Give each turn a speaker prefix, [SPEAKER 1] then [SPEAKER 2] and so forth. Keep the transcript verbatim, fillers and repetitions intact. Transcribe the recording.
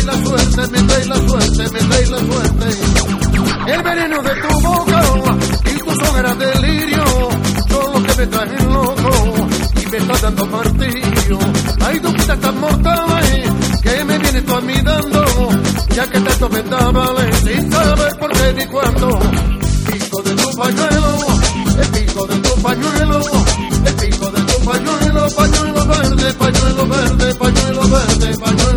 [SPEAKER 1] trae la suerte, me trae la suerte, me trae la suerte. El veneno de tu boca y tus hogueras de lirio son los que me traen loco y me están dando martillo. Hay dos putas tan mortales que me vienes tú a mí dando, ya que tanto me vale sin saber por qué ni cuándo. Pico de tu pañuelo, el pico de tu pañuelo, el pico de tu pañuelo, pañuelo verde, pañuelo verde, pañuelo verde, pañuelo